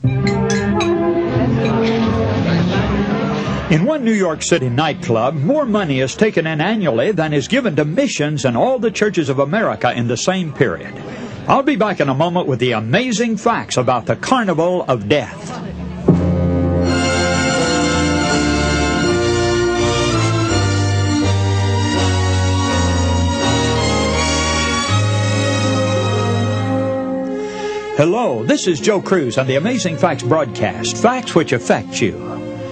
In one New York City nightclub, more money is taken in annually than is given to missions in all the churches of America in the same period. I'll be back in a moment with the amazing facts about the Carnival of Death. Hello, this is Joe Cruz on the Amazing Facts broadcast, facts which affect you.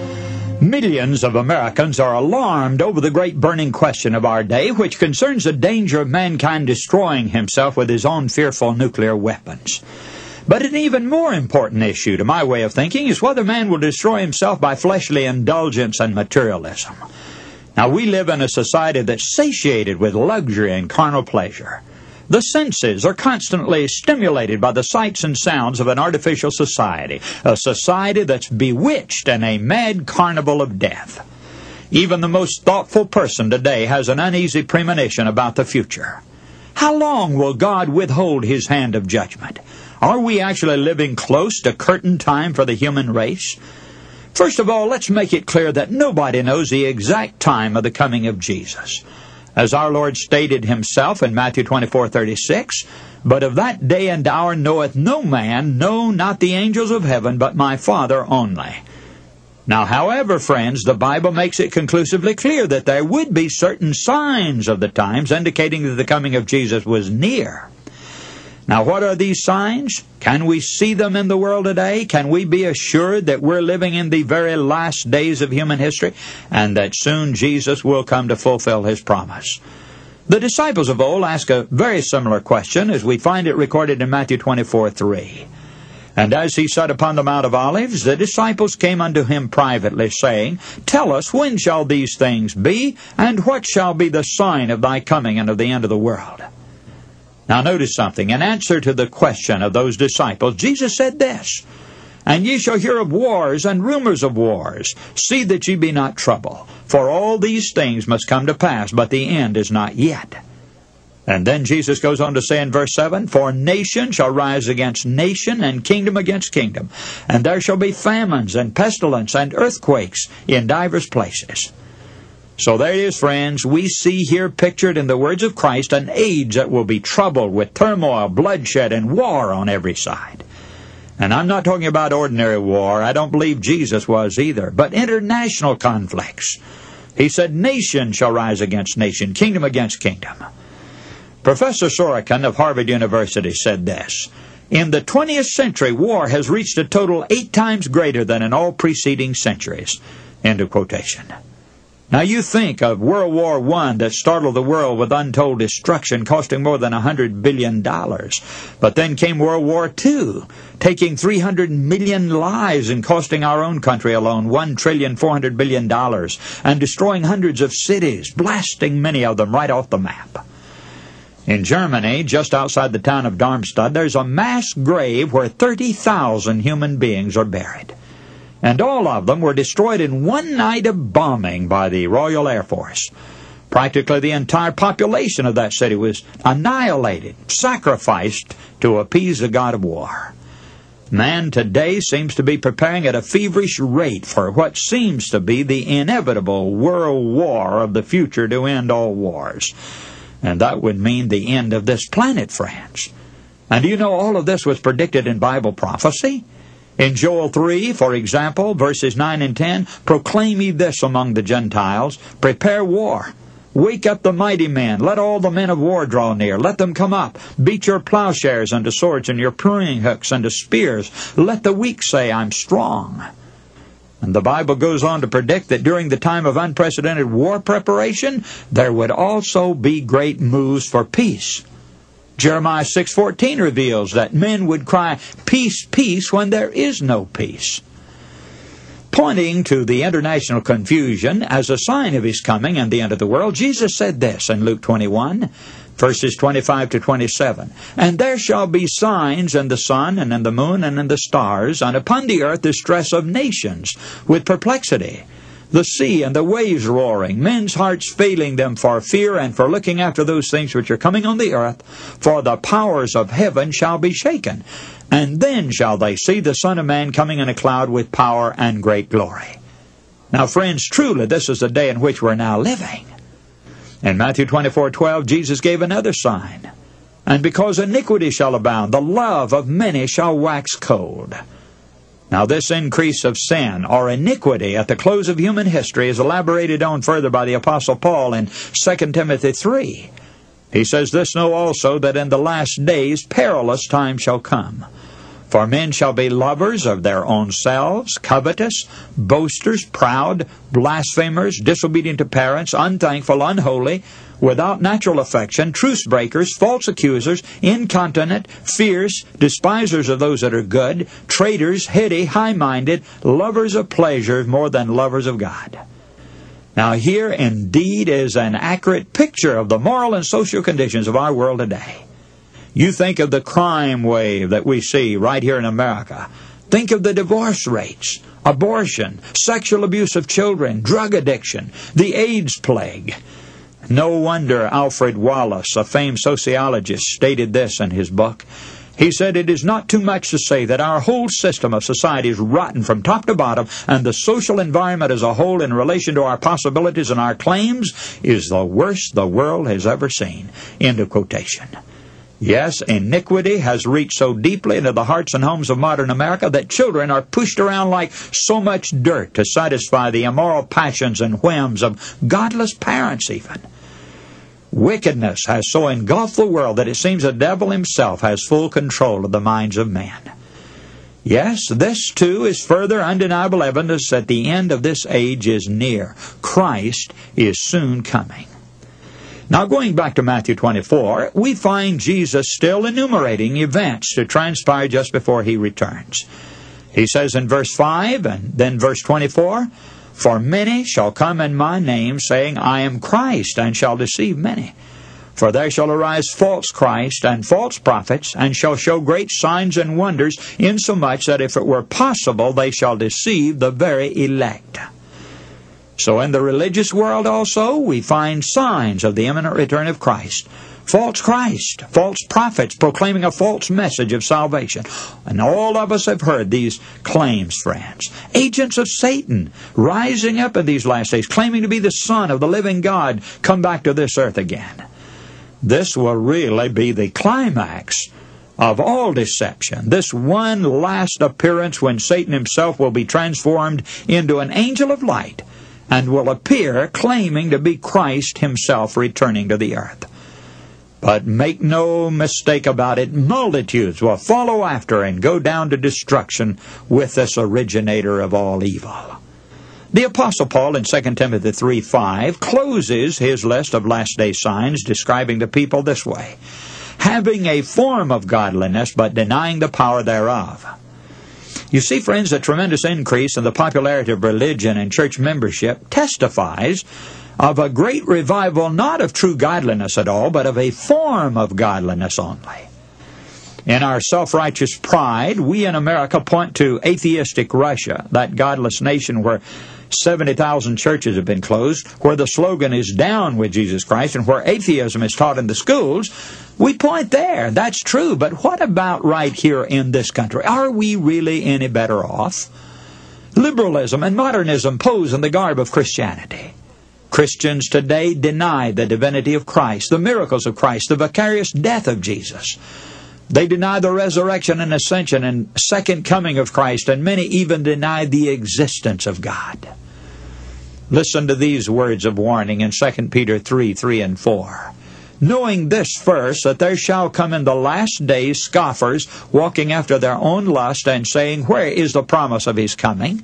Millions of Americans are alarmed over the great burning question of our day, which concerns the danger of mankind destroying himself with his own fearful nuclear weapons. But an even more important issue, to my way of thinking, is whether man will destroy himself by fleshly indulgence and materialism. Now, we live in a society that's satiated with luxury and carnal pleasure. The senses are constantly stimulated by the sights and sounds of an artificial society, a society that's bewitched in a mad carnival of death. Even the most thoughtful person today has an uneasy premonition about the future. How long will God withhold His hand of judgment? Are we actually living close to curtain time for the human race? First of all, let's make it clear that nobody knows the exact time of the coming of Jesus. As our Lord stated Himself in Matthew 24:36, "But of that day and hour knoweth no man, no, not the angels of heaven, but my Father only." Now, however, friends, the Bible makes it conclusively clear that there would be certain signs of the times indicating that the coming of Jesus was near. Now, what are these signs? Can we see them in the world today? Can we be assured that we're living in the very last days of human history and that soon Jesus will come to fulfill His promise? The disciples of old ask a very similar question as we find it recorded in Matthew 24:3. "And as He sat upon the Mount of Olives, the disciples came unto Him privately, saying, Tell us, when shall these things be, and what shall be the sign of Thy coming and of the end of the world?" Now notice something. In answer to the question of those disciples, Jesus said this, "And ye shall hear of wars and rumors of wars. See that ye be not troubled. For all these things must come to pass, but the end is not yet." And then Jesus goes on to say in verse 7, "For nation shall rise against nation, and kingdom against kingdom. And there shall be famines and pestilence and earthquakes in divers places." So there it is, friends. We see here pictured in the words of Christ an age that will be troubled with turmoil, bloodshed, and war on every side. And I'm not talking about ordinary war. I don't believe Jesus was either. But international conflicts. He said, "Nation shall rise against nation, kingdom against kingdom." Professor Sorokin of Harvard University said this, "In the 20th century, war has reached a total 8 times greater than in all preceding centuries." End of quotation. Now you think of World War I that startled the world with untold destruction, costing more than $100 billion. But then came World War II, taking 300 million lives and costing our own country alone $1,400 billion, and destroying hundreds of cities, blasting many of them right off the map. In Germany, just outside the town of Darmstadt, there's a mass grave where 30,000 human beings are buried. And all of them were destroyed in one night of bombing by the Royal Air Force. Practically the entire population of that city was annihilated, sacrificed to appease the god of war. Man today seems to be preparing at a feverish rate for what seems to be the inevitable world war of the future to end all wars. And that would mean the end of this planet, friends. And do you know all of this was predicted in Bible prophecy? In Joel 3, for example, verses 9 and 10, "Proclaim ye this among the Gentiles, prepare war. Wake up the mighty men, let all the men of war draw near, let them come up. Beat your plowshares unto swords and your pruning hooks unto spears. Let the weak say, I'm strong." And the Bible goes on to predict that during the time of unprecedented war preparation, there would also be great moves for peace. Jeremiah 6:14 reveals that men would cry, "Peace, peace," when there is no peace. Pointing to the international confusion as a sign of His coming and the end of the world, Jesus said this in Luke 21, verses 25 to 27. "And there shall be signs in the sun and in the moon and in the stars, and upon the earth distress of nations with perplexity. the sea and the waves roaring, men's hearts failing them for fear and for looking after those things which are coming on the earth, for the powers of heaven shall be shaken. And then shall they see the Son of Man coming in a cloud with power and great glory. Now, friends, truly this is the day in which we're now living. In Matthew 24:12, Jesus gave another sign. And because iniquity shall abound, the love of many shall wax cold. Now, this increase of sin or iniquity at the close of human history is elaborated on further by the Apostle Paul in 2 Timothy 3. He says, "This know also, that in the last days perilous times shall come. For men shall be lovers of their own selves, covetous, boasters, proud, blasphemers, disobedient to parents, unthankful, unholy, without natural affection, truce breakers, false accusers, incontinent, fierce, despisers of those that are good, traitors, heady, high-minded, lovers of pleasure more than lovers of God." Now here indeed is an accurate picture of the moral and social conditions of our world today. You think of the crime wave that we see right here in America. Think of the divorce rates, abortion, sexual abuse of children, drug addiction, the AIDS plague. No wonder Alfred Wallace, a famed sociologist, stated this in his book. He said, "It is not too much to say that our whole system of society is rotten from top to bottom, and the social environment as a whole in relation to our possibilities and our claims is the worst the world has ever seen." End of quotation. Yes, iniquity has reached so deeply into the hearts and homes of modern America that children are pushed around like so much dirt to satisfy the immoral passions and whims of godless parents even. Wickedness has so engulfed the world that it seems the devil himself has full control of the minds of men. Yes, this too is further undeniable evidence that the end of this age is near. Christ is soon coming. Now, going back to Matthew 24, we find Jesus still enumerating events to transpire just before he returns. He says in verse 5 and then verse 24, "For many shall come in my name, saying, I am Christ, and shall deceive many. For there shall arise false Christ and false prophets, and shall show great signs and wonders, insomuch that if it were possible, they shall deceive the very elect." So in the religious world also, we find signs of the imminent return of Christ. False Christ, false prophets proclaiming a false message of salvation. And all of us have heard these claims, friends. Agents of Satan rising up in these last days, claiming to be the Son of the living God, come back to this earth again. This will really be the climax of all deception. This one last appearance when Satan himself will be transformed into an angel of light, and will appear claiming to be Christ himself returning to the earth. But make no mistake about it, multitudes will follow after and go down to destruction with this originator of all evil. The Apostle Paul in 2 Timothy 3:5 closes his list of last-day signs describing the people this way: having a form of godliness, but denying the power thereof. You see, friends, a tremendous increase in the popularity of religion and church membership testifies of a great revival, not of true godliness at all, but of a form of godliness only. In our self-righteous pride, we in America point to atheistic Russia, that godless nation where 70,000 churches have been closed, where the slogan is "Down with Jesus Christ," and where atheism is taught in the schools. We point there. That's true. But what about right here in this country? Are we really any better off? Liberalism and modernism pose in the garb of Christianity. Christians today deny the divinity of Christ, the miracles of Christ, the vicarious death of Jesus. They deny the resurrection and ascension and second coming of Christ, and many even deny the existence of God. Listen to these words of warning in 2 Peter 3:3 and 4. "Knowing this first, that there shall come in the last days scoffers, walking after their own lust, and saying, Where is the promise of his coming?"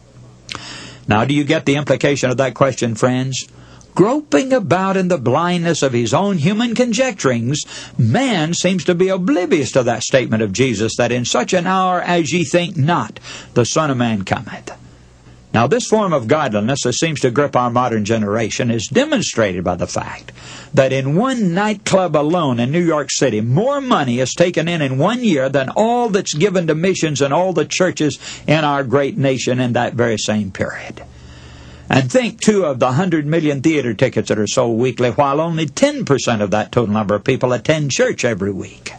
Now, do you get the implication of that question, friends? Groping about in the blindness of his own human conjecturings, man seems to be oblivious to that statement of Jesus, that in such an hour as ye think not, the Son of Man cometh. Now, this form of godliness that seems to grip our modern generation is demonstrated by the fact that in one nightclub alone in New York City, more money is taken in 1 year than all that's given to missions and all the churches in our great nation in that very same period. And think, too, of the 100 million theater tickets that are sold weekly, while only 10% of that total number of people attend church every week.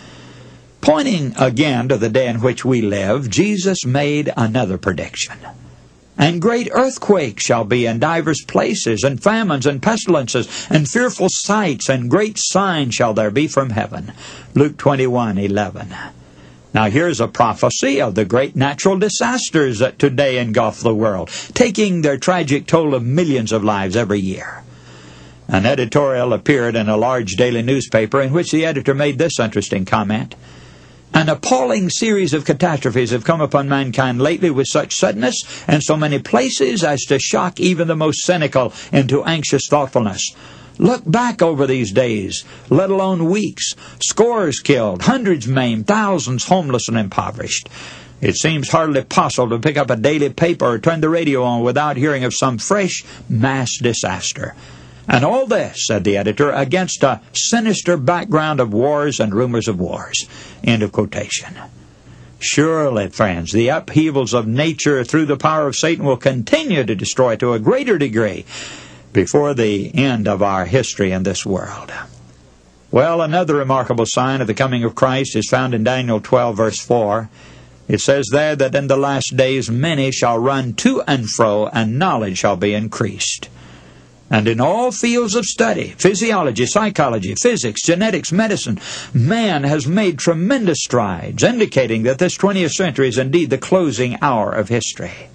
Pointing again to the day in which we live, Jesus made another prediction. And great earthquakes shall be in divers places, and famines and pestilences, and fearful sights, and great signs shall there be from heaven. Luke 21:11. Now here's a prophecy of the great natural disasters that today engulf the world, taking their tragic toll of millions of lives every year. An editorial appeared in a large daily newspaper in which the editor made this interesting comment. An appalling series of catastrophes have come upon mankind lately with such suddenness and so many places as to shock even the most cynical into anxious thoughtfulness. Look back over these days, let alone weeks. Scores killed, hundreds maimed, thousands homeless and impoverished. It seems hardly possible to pick up a daily paper or turn the radio on without hearing of some fresh mass disaster. And all this, said the editor, against a sinister background of wars and rumors of wars. End of quotation. Surely, friends, the upheavals of nature through the power of Satan will continue to destroy to a greater degree before the end of our history in this world. Well, another remarkable sign of the coming of Christ is found in Daniel 12, verse 4. It says there that in the last days many shall run to and fro, and knowledge shall be increased. And in all fields of study, physiology, psychology, physics, genetics, medicine, man has made tremendous strides, indicating that this 20th century is indeed the closing hour of history.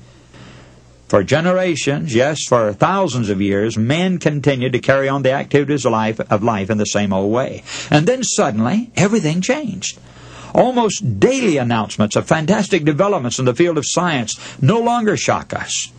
For generations, yes, for thousands of years, men continued to carry on the activities of life in the same old way. And then suddenly, everything changed. Almost daily announcements of fantastic developments in the field of science no longer shock us.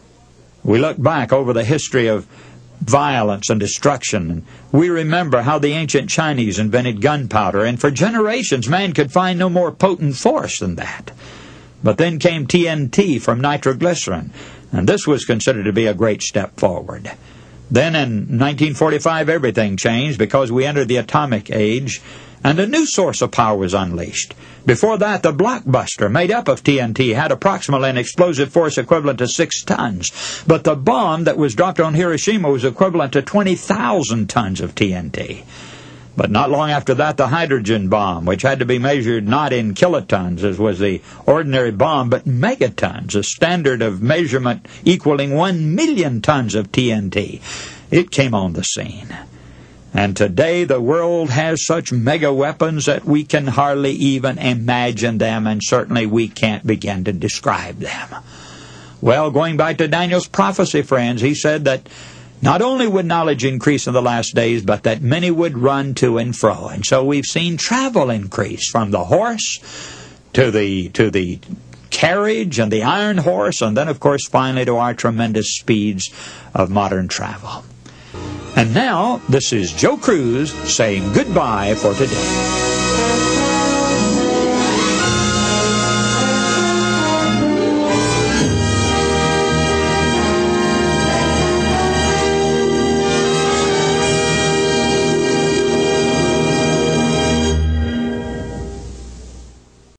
We look back over the history of violence and destruction, and we remember how the ancient Chinese invented gunpowder, and for generations man could find no more potent force than that. But then came TNT from nitroglycerin, and this was considered to be a great step forward. Then in 1945 everything changed because we entered the atomic age, and a new source of power was unleashed. Before that, the blockbuster, made up of TNT, had approximately an explosive force equivalent to 6 tons. But the bomb that was dropped on Hiroshima was equivalent to 20,000 tons of TNT. But not long after that, the hydrogen bomb, which had to be measured not in kilotons, as was the ordinary bomb, but megatons, a standard of measurement equaling 1 million tons of TNT. It came on the scene. And today the world has such mega weapons that we can hardly even imagine them, and certainly we can't begin to describe them. Well, going back to Daniel's prophecy, friends, he said that not only would knowledge increase in the last days, but that many would run to and fro. And so we've seen travel increase from the horse to the carriage and the iron horse, and then, of course, finally to our tremendous speeds of modern travel. And now, this is Joe Cruz saying goodbye for today.